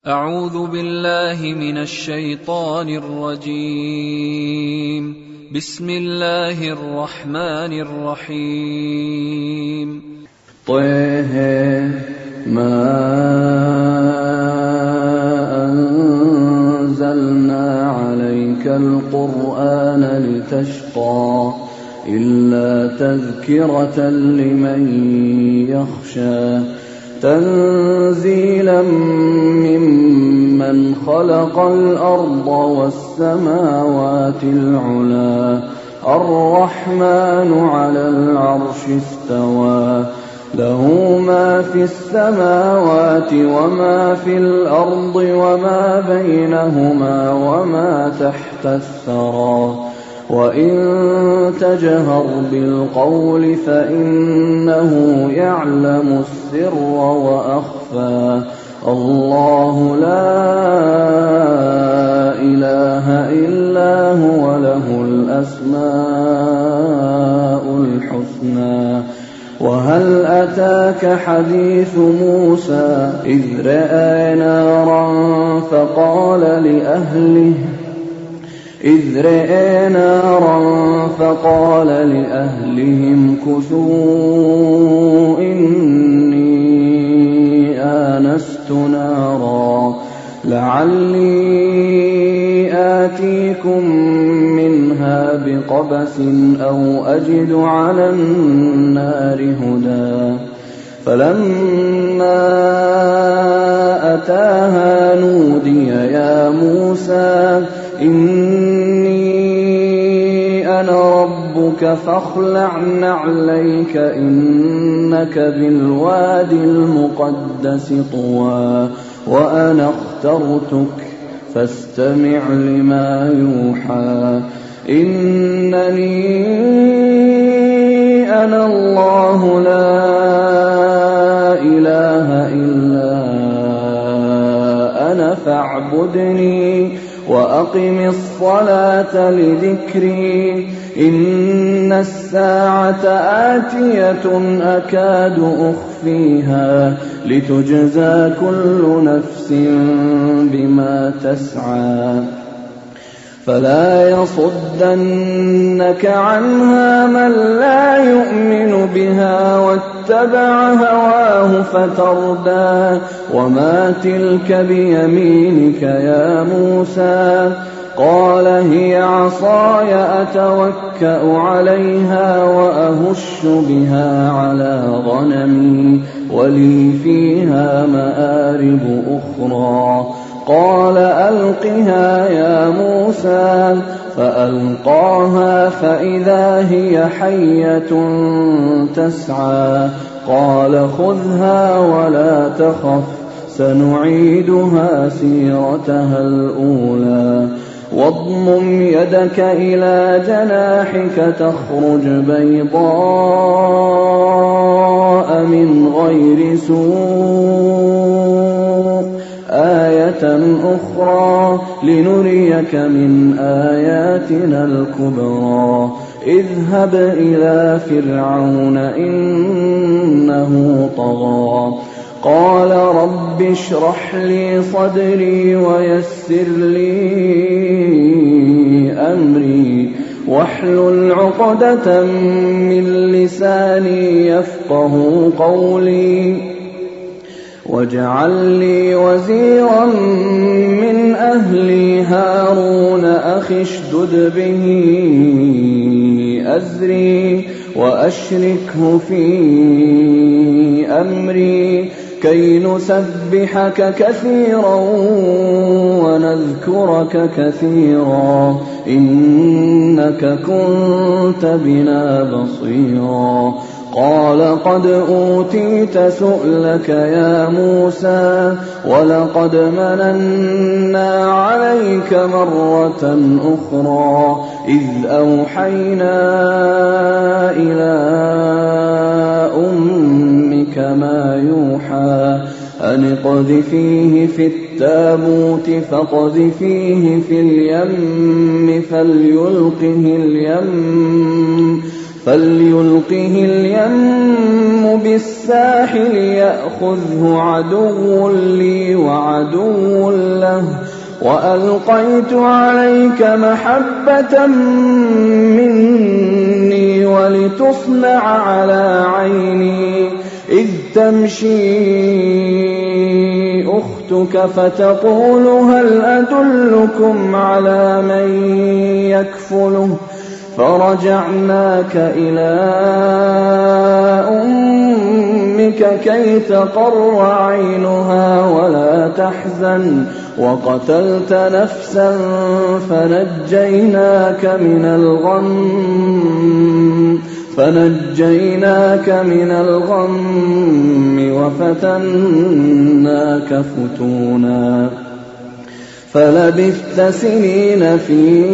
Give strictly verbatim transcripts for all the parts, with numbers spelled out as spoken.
أعوذ بالله من الشيطان الرجيم. بسم الله الرحمن الرحيم. طه ما أنزلنا عليك القرآن لتشقى إلا تذكرة لمن يخشى تنزيلا ممن خلق الأرض والسماوات العلى الرحمن على العرش استوى له ما في السماوات وما في الأرض وما بينهما وما تحت الثرى وإن تجهر بالقول فإنه يعلم السر وأخفى الله لا إله إلا هو له الأسماء الحسنى. وهل أتاك حديث موسى إذ رأى نارا فقال لأهله إذ رأى نارا فقال لأهلهم كثوا إني آنست نارا لعلي آتيكم منها بقبس أو أجد على النار هدى. فلما أتاها نودي يا موسى إني أنا ربك فاخلع نعليك إنك بالوادي المقدس طوى وأنا اخترتك فاستمع لما يوحى إنني أنا الله لا إله إلا أنا فاعبدني وأقم الصلاة لذكري إن الساعة آتية أكاد أخفيها لتجزى كل نفس بما تسعى فلا يصدنك عنها من لا يؤمن بها واتبع هواه فتردى. وما تلك بيمينك يا موسى قال هي عصاي أتوكأ عليها وأهش بها على غنمي ولي فيها مآرب أخرى. قال ألقها يا موسى فألقاها فإذا هي حية تسعى قال خذها ولا تخف سنعيدها سيرتها الأولى واضمم يدك إلى جناحك تخرج بيضاء من غير سوء آية أخرى لنريك من آياتنا الكبرى. اذهب إلى فرعون إنه طغى قال رب اشرح لي صدري ويسر لي أمري واحلل عقدة من لساني يفقه قولي واجعل لي وزيرا من أهلي هارون أخي اشدد به أزري وأشركه في أمري كي نسبحك كثيرا ونذكرك كثيرا إنك كنت بنا بصيرا. قال قد أوتيت سؤلك يا موسى ولقد مننا عليك مرة أخرى إذ أوحينا إلى أمك ما يوحى أن اقذفيه في التابوت فاقذفيه في اليم فليلقه اليم فليلقه اليم بالساحل يأخذه عدو لي وعدو له وألقيت عليك محبة مني ولتصنع على عيني إذ تمشي أختك فتقول هل أدلكم على من يكفله فرجعناك إلى أمك كي تقر عينها ولا تحزن وقتلت نفسا فنجيناك من الغم فنجيناك من الغم وفتناك فتونا فلبثت سنين في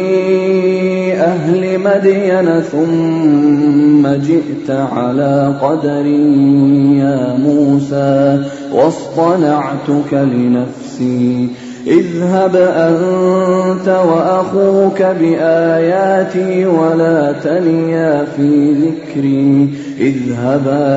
أهل مدين ثم جئت على قدر يا موسى واصطنعتك لنفسي اذهب أنت وأخوك بآياتي ولا تنيا في ذكري اذهبا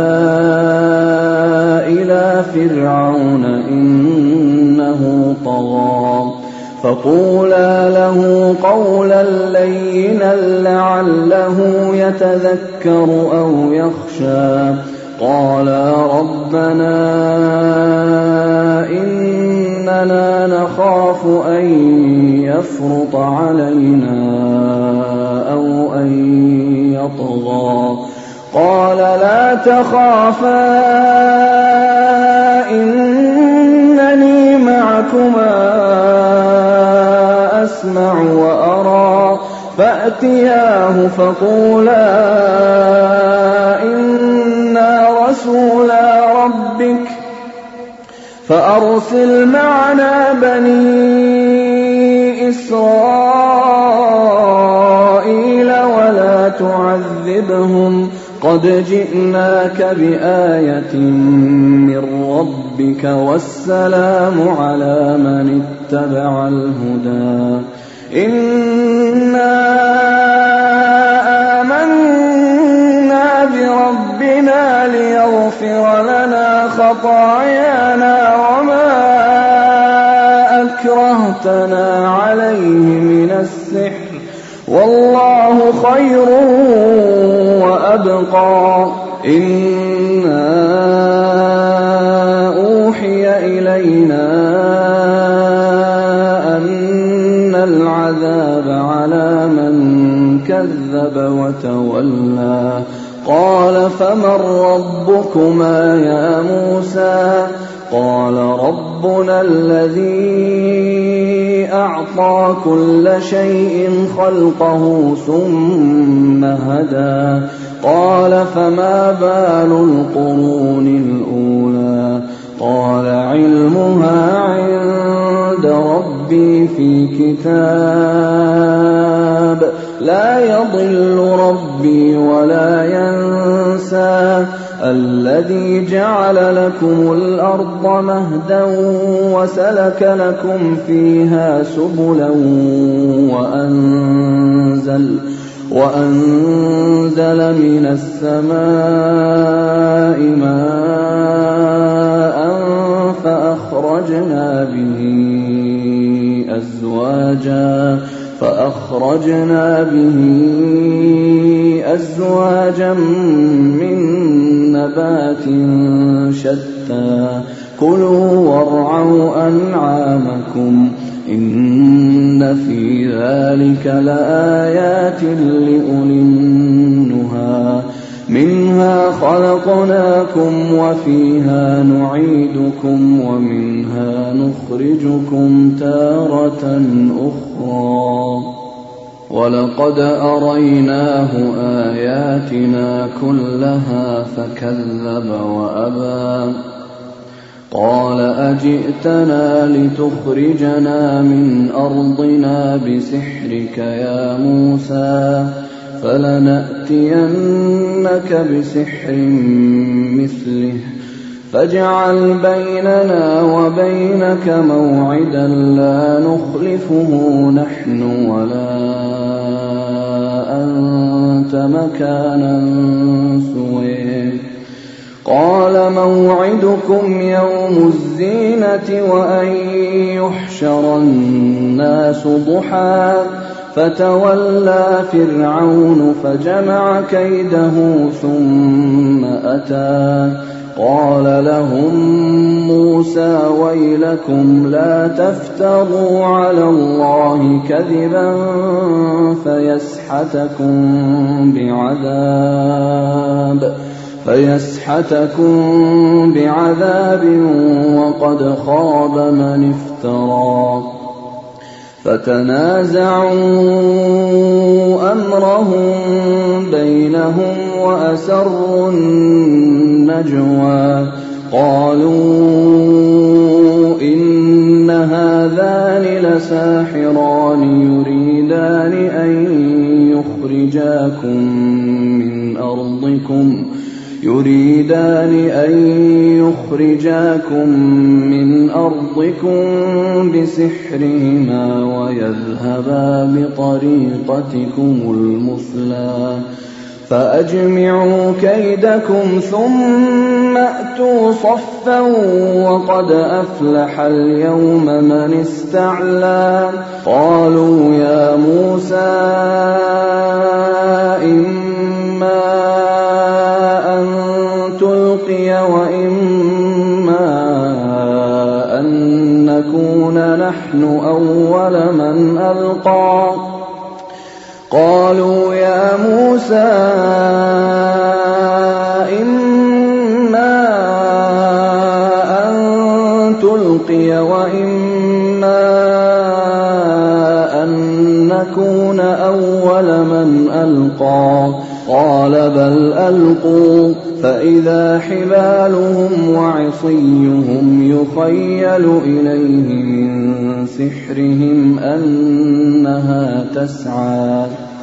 إلى فرعون إنه طغى فقولا له قولا لينا لعله يتذكر أو يخشى قالا ربنا إننا نخاف أن يفرط علينا أو أن يطغى قال لا تخافا إنني معكما أسمع وأرى فأتياه فقولا إنا رسولا ربك فأرسل معنا بني إسرائيل ولا تعذبهم قد جئناك بآية من ربك والسلام على من اتبع الهدى إنا آمنا بربنا ليغفر لنا خطايانا وما أكرهتنا عليه من السحر والله خير وأبقى إنا أوحي إلينا أن العذاب على من كذب وتولى قال فمن ربكما يا موسى قال ربنا الذي أعطى كل شيء خلقه ثم هدى قال فما بال القرون الأولى قال علمها عند ربي في كتاب لا يضل ربي ولا ينسى الذي جعل لكم الأرض مهدا وسلك لكم فيها سبلا وأنزل وأنزل من السماء ماء فأخرجنا به أزواجا فأخرجنا به أزواجا من نبات شتى كلوا وارعوا أنعامكم إن في ذلك لآيات لأولي النهى منها خلقناكم وفيها نعيدكم ومنها نخرجكم تارة أخرى ولقد أريناه آياتنا كلها فكذب وأبى قال أجئتنا لتخرجنا من أرضنا بسحرك يا موسى فلنأتينك بسحر مثله فاجعل بيننا وبينك موعدا لا نخلفه نحن ولا أنت وأنت مكانا سويا قال موعدكم يوم الزينة وأن يحشر الناس ضحى فتولى فرعون فجمع كيده ثم أتى قال لهم موسى ويلكم لا تفتروا على الله كذبا فيسحتكم بعذاب فيسحتكم بعذاب وقد خاب من افترى فتنازعوا أمرهم بينهم وأسروا النجوى قالوا إن هذان لساحران يريدان أن يخرجاكم من أرضكم يريدان أن يخرجاكم من أرضكم بسحرهما ويذهبا بطريقتكم المثلى فأجمعوا كيدكم ثم أتوا صفا وقد أفلح اليوم من استعلى قالوا يا موسى إما تلقي وإما أن نكون نحن أول من ألقى قالوا يا موسى إما أن تلقي وإما أن نكون أول من ألقى قال بل ألقوا فإذا حبالهم وعصيهم يخيل إليه من سحرهم أنها تسعى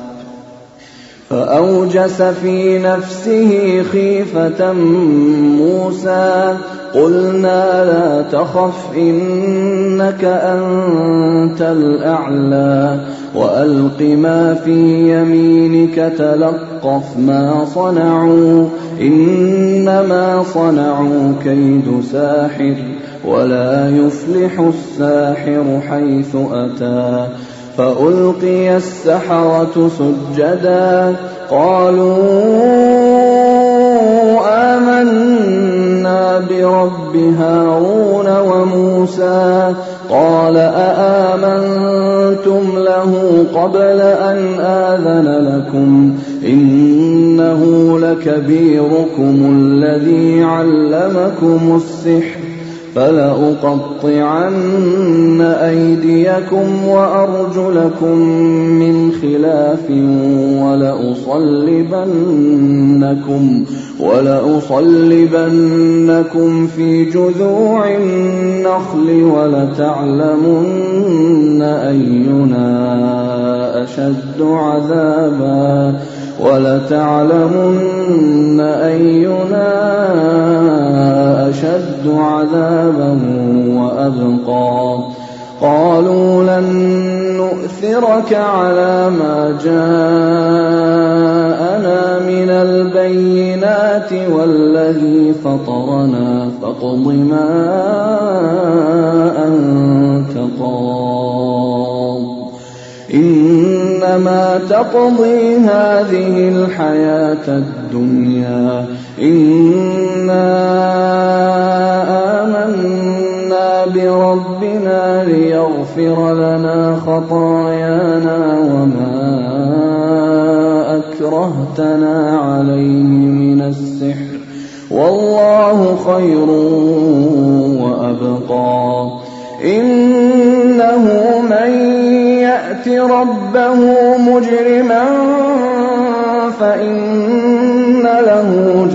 فأوجس في نفسه خيفة موسى قلنا لا تخف إنك أنت الأعلى وألق ما في يمينك تلقف ما صنعوا إنما صنعوا كيد ساحر ولا يفلح الساحر حيث أتى فألقي السحرة سجدا قالوا آمنا برب هارون وموسى قال أآمنتم له قبل أن آذن لكم إنه لكبيركم الذي علمكم السحر فلأقطعن أيديكم وأرجلكم من خلاف ولأصلبنكم ولأصلبنكم في جذوع النخل ولتعلمن أينا أشد عذابا ولتعلمن أينا أشد عذابا وأبقى قالوا لن نؤثرك على ما جاءنا من البينات والذي فطرنا فاقض ما أنت قاض إنما تقضي هذه الحياة الدنيا إنا آمنا بربنا ليغفر لنا خطايانا وما أكرهتنا عليه من السحر والله خير وأبقى إنه من يأت ربه مجرما فإن له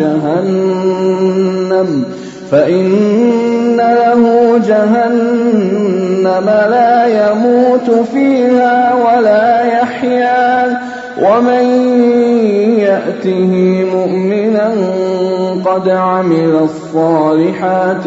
جهنم فإن له جهنم لا يموت فيها ولا يحيا ومن يأته مؤمنا قد عمل الصالحات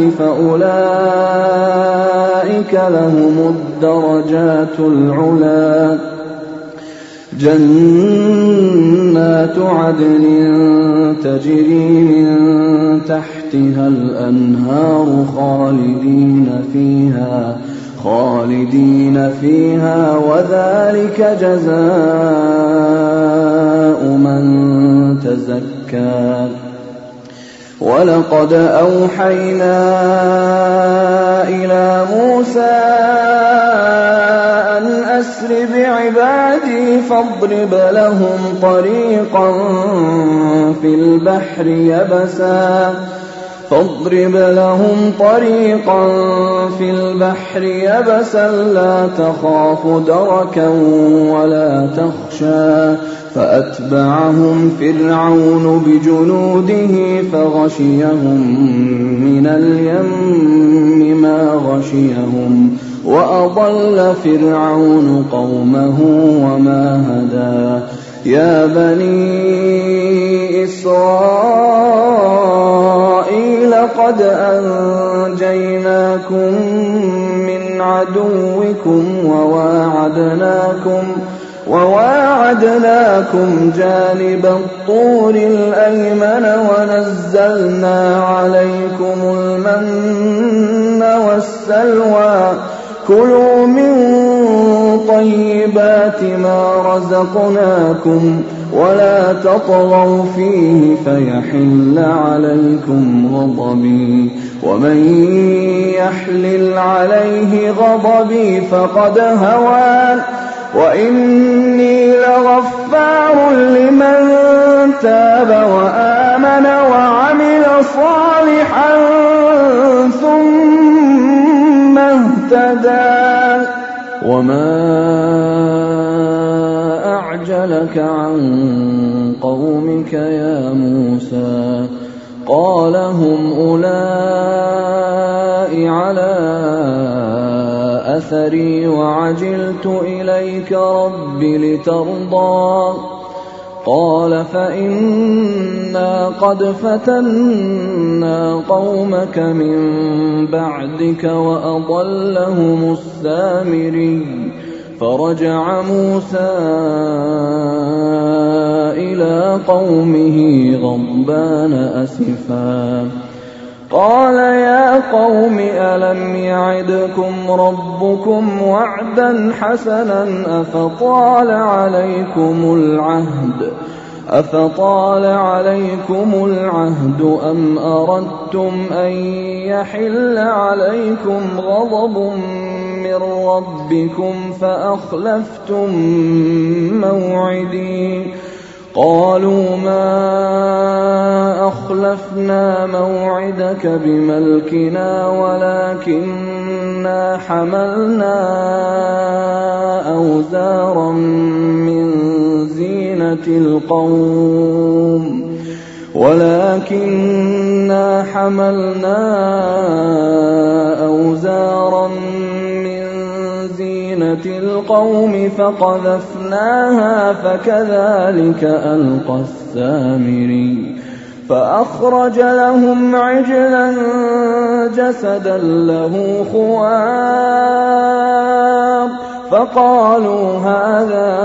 فأولئك لهم الدرجات العلى جنات عدن تجري من تحتها الأنهار خالدين فيها خالدين فيها وذلك جزاء من تزكى. ولقد أوحينا إلى موسى أن أسر بعبادي فاضرب لهم طريقا في البحر يبسا فاضرب لهم طريقا في البحر يبسا لا تخاف دركا ولا تخشى فأتبعهم فرعون بجنوده فغشيهم من اليم ما غشيهم وأضل فرعون قومه وما هدى. يا بني إسرائيل قد أنجيناكم من عدوكم وواعدناكم وواعدناكم جانب الطور الأيمن ونزلنا عليكم المن والسلوى كلوا من طيبات ما رزقناكم ولا تطغوا فيه فيحل عليكم غضبي ومن يحلل عليه غضبي فقد هوى وإني لغفار لمن تاب وآمن وعمل صالحا ثم اهتدى. وما أعجلك عن قومك يا موسى قال هم أولئك على أثري وعجلت إليك رب لترضى قال فإنا قد فتنا قومك من بعدك وأضلهم السامري. فرجع موسى إلى قومه غضبان أسفا قال يا قوم ألم يعدكم ربكم وعدا حسنا أفطال عليكم العهد أفطال عليكم العهد أم أردتم أن يحل عليكم غضب من ربكم فأخلفتم موعدي قالوا ما أخلفنا موعدك بملكنا ولكننا حملنا أوزارا من زينة القوم ولكننا حملنا أوزارا من زينة القوم فقذفناها فكذلك ألقى السامري فأخرج لهم عجلا جسدا له خوار فقالوا هذا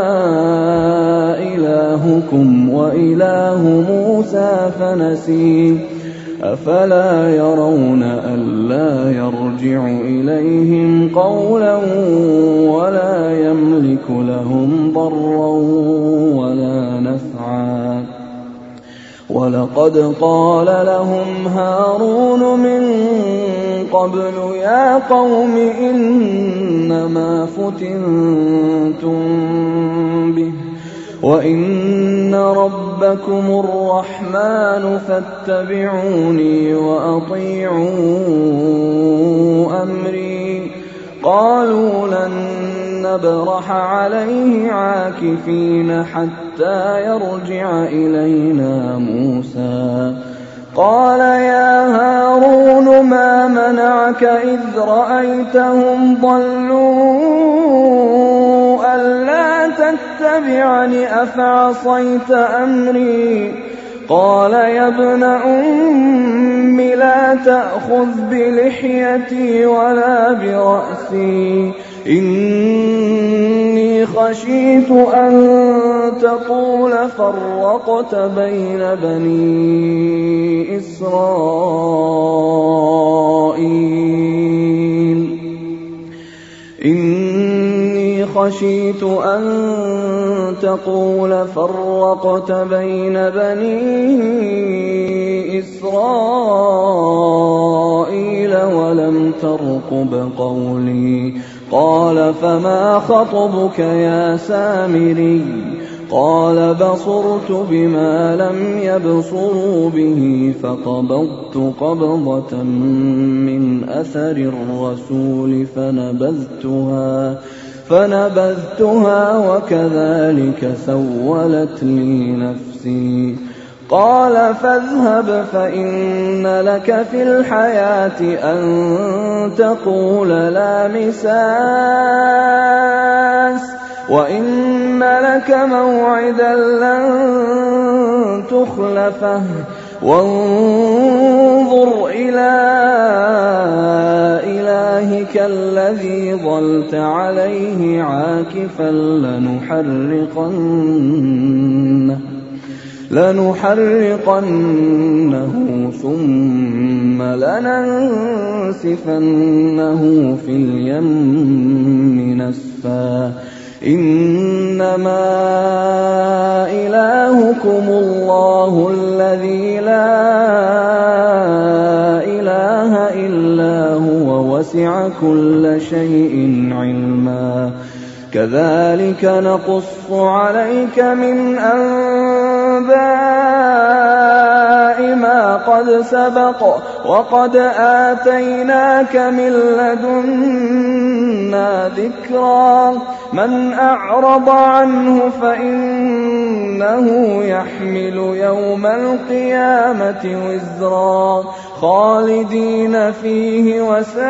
إلهكم وإله موسى فنسي أفلا يرون ألا يرجع إليهم قولا ولا يملك لهم ضرا ولا نفعا. ولقد قال لهم هارون من قبل يا قوم إنما فتنتم به وإن ربكم الرحمن فاتبعوني وأطيعوا أمري. قالوا لن نبرح عليه عاكفين حتى يرجع إلينا موسى. قال يا هارون ما منعك إذ رأيتهم ضلوا ألا تتبعني أفعصيت أمري. قال يا ابن أم لا تأخذ بلحيتي ولا برأسي إني خشيت خشيت أن تقول فرقت بين بني إسرائيل إني خشيت أن تقول فرقت بين بني إسرائيل ولم ترقب قولي قال فما خطبك يا سامري قال بصرت بما لم يبصروا به فقبضت قبضة من أثر الرسول فنبذتها فنبذتها وكذلك سولت لي نفسي قال فاذهب فإن لك في الحياة أن تقول لا مساس وإن لك موعدا لن تخلفه وانظر إلى إلهك الذي ظلت عليه عاكفا لنحرقنه لنحرقنه ثم لننسفنه في اليم نسفا إنما إلهكم الله الذي لا إله إلا هو وسع كل شيء علما كذلك نقص عليك من أنباء ما قد سبق وقد آتيناك من لدنا ذكرا من أعرض عنه فإنه يحمل يوم القيامة وزرا خالدين فيه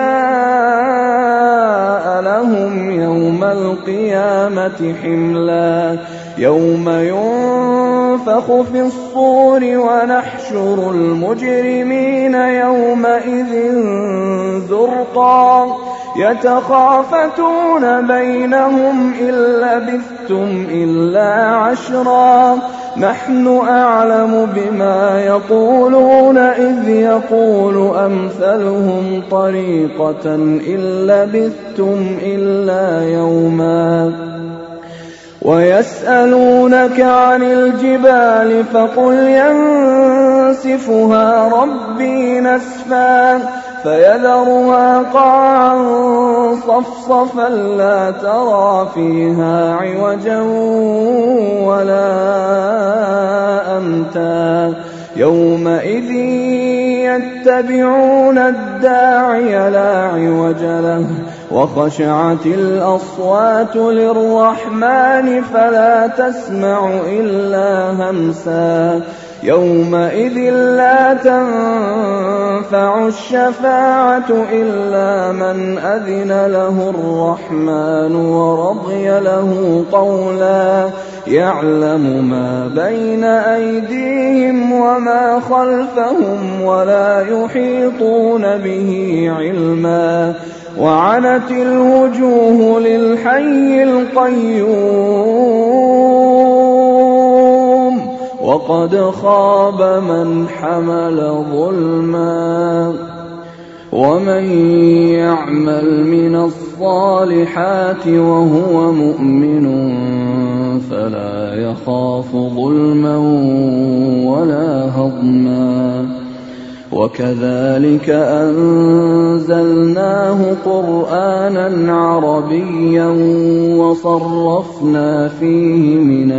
وساء لهم يوم القيامة حملا يوم ينفخ في الصور ونحشر المجرمين يومئذ زرقا يتخافتون بينهم إن لبثتم إلا عشرا نحن أعلم بما يقولون إذ يقول أمثلهم طريقة إن لبثتم إلا يوما ويسألونك عن الجبال فقل ينسفها ربي نسفا فيذرها قاعا صفصفا لا ترى فيها عوجا ولا أمتا يومئذ يتبعون الداعي لا عوج له وخشعت الأصوات للرحمن فلا تسمع إلا همسا يومئذ لا تنفع الشفاعة إلا من أذن له الرحمن ورضي له قولا يعلم ما بين أيديهم وما خلفهم ولا يحيطون به علما وعنت الوجوه للحي القيوم وقد خاب من حمل ظلما ومن يعمل من الصالحات وهو مؤمن فلا يخاف ظلما ولا هضما وكذلك أنزلناه قرآنا عربيا وصرفنا فيه من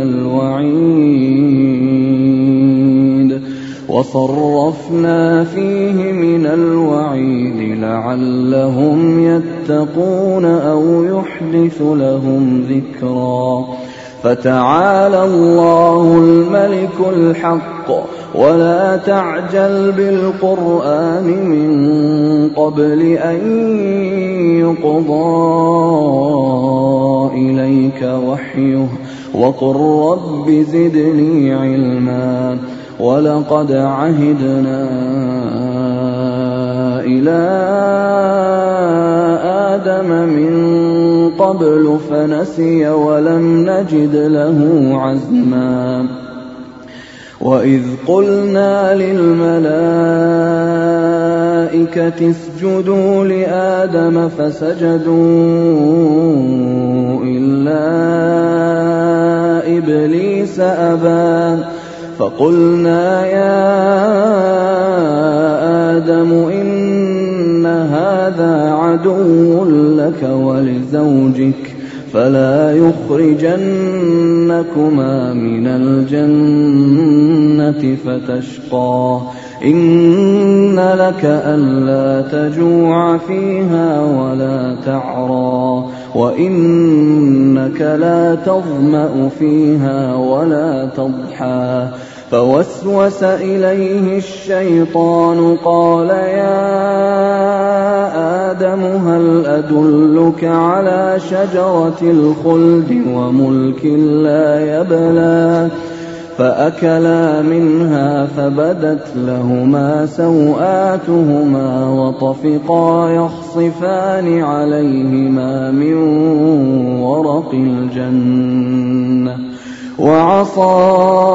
الوعيد وصرفنا فيه من الوعيد لعلهم يتقون أو يحدث لهم ذكرا فتعالى الله الملك الحق ولا تعجل بالقرآن من قبل أن يقضى إليك وحيه وقل رب زدني علما ولقد عهدنا إلى آدم من قبل فنسي ولم نجد له عزما وإذ قلنا للملائكة اسجدوا لآدم فسجدوا إلا إبليس أبى فقلنا يا آدم إن هذا عدو لك ولزوجك فلا يخرجنكما من الجنة فتشقى إن لك ألا تجوع فيها ولا تعرى وإنك لا تظمأ فيها ولا تضحى فوسوس إليه الشيطان قال يا آدم هل أدلك على شجرة الخلد وملك لا يبلى فأكلا منها فبدت لهما سوآتهما وطفقا يخصفان عليهما من ورق الجنة وعصى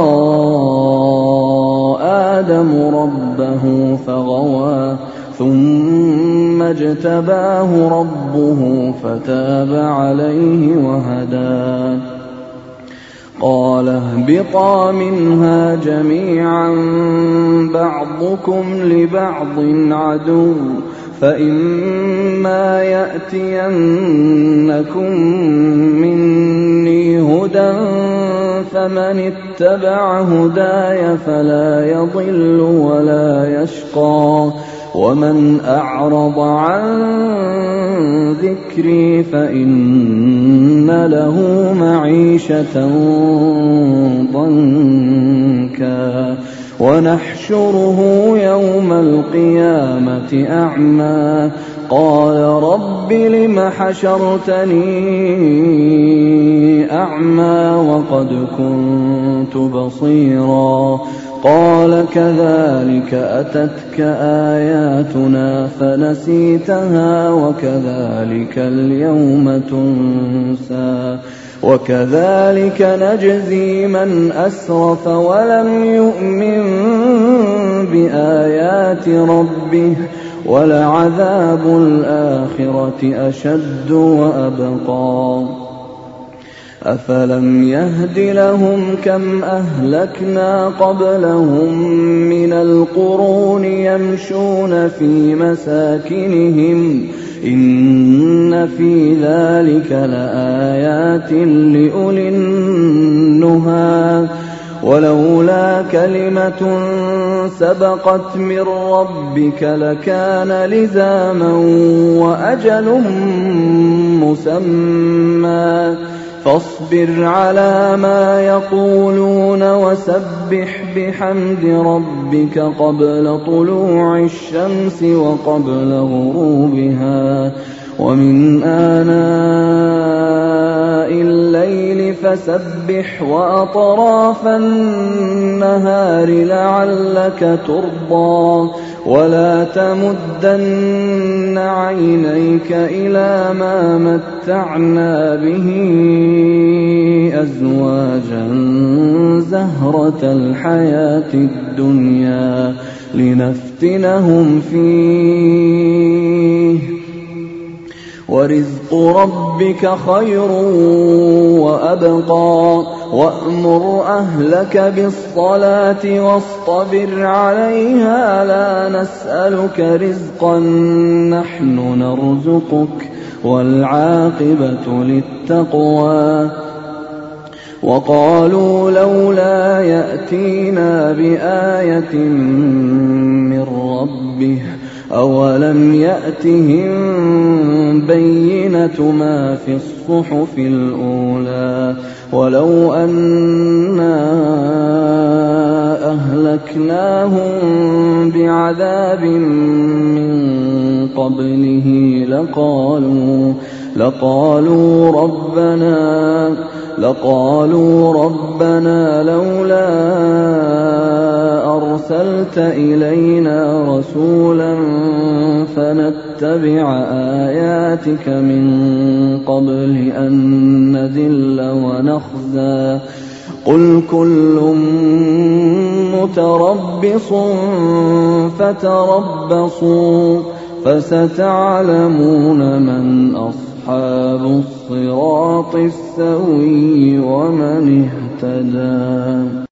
آدم ربه فغوى ثم اجتباه ربه فتاب عليه وهدى قال اهبطا منها جميعا بعضكم لبعض عدو فإما يأتينكم مني هدى فمن اتبع هداي فلا يضل ولا يشقى ومن أعرض عن ذكري فإن له معيشة ضنكا ونحشره يوم القيامة أعمى قال رب لم حشرتني أعمى وقد كنت بصيرا قال كذلك أتتك آياتنا فنسيتها وكذلك اليوم تنسى وكذلك نجزي من أسرف ولم يؤمن بآيات ربه ولعذاب الآخرة أشد وأبقى أفلم يهد لهم كم أهلكنا قبلهم من القرون يمشون في مساكنهم إن في ذلك لآيات لأولي النهى ولولا كلمة سبقت من ربك لكان لزاما وأجل مسمى فاصبر على ما يقولون وسبح بحمد ربك قبل طلوع الشمس وقبل غروبها ومن آناء الليل فسبح وأطراف النهار لعلك ترضى ولا تمدن عينيك إلى ما متعنا به أزواجا زهرة الحياة الدنيا لنفتنهم فيه ورزق ربك خير وأبقى وأمر أهلك بالصلاة واصطبر عليها لا نسألك رزقا نحن نرزقك والعاقبة للتقوى وقالوا لولا يأتينا بآية من ربه أولم يأتهم بينة ما في الصحف الأولى ولو أنا أهلكناهم بعذاب من قبله لقالوا لقالوا ربنا لقالوا ربنا لولا أرسلت إلينا رسولا فنتبع آياتك من قبل أن نذل ونخزى قل كل متربص فتربصوا فستعلمون من أصحاب الصراط السوي ومن اهتدى.